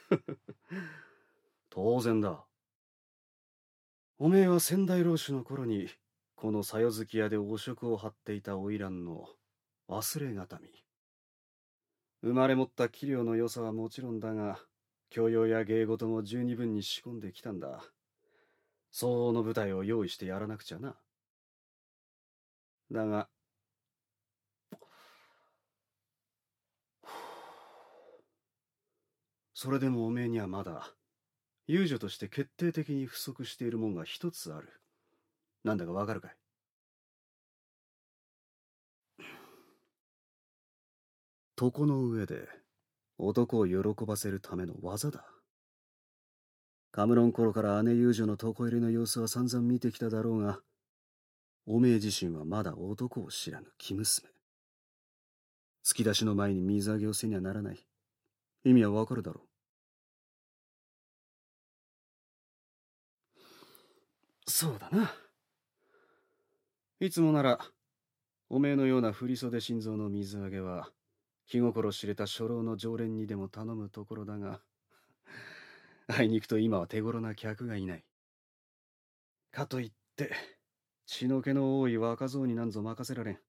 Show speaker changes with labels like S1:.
S1: 当然だ。おめえは仙台老主の頃に、このさよ月屋で汚職を張っていた花魁の忘れがたみ。生まれ持った器量の良さはもちろんだが、教養や芸事も十二分に仕込んできたんだ。相応の舞台を用意してやらなくちゃな。だが、それでもおめえにはまだ、遊女として決定的に不足しているもんが一つある。なんだかわかるかい？床の上で男を喜ばせるための技だ。カムロン頃から姉遊女の床入れの様子は散々見てきただろうが、おめえ自身はまだ男を知らぬ生娘。突き出しの前に水揚げをせにゃならない。意味はわかるだろう。そうだな。いつもなら、おめえのような振袖心臓の水揚げは、気心知れた初老の常連にでも頼むところだが、あいにくと今は手頃な客がいない。かといって、血の気の多い若造になんぞ任せられん。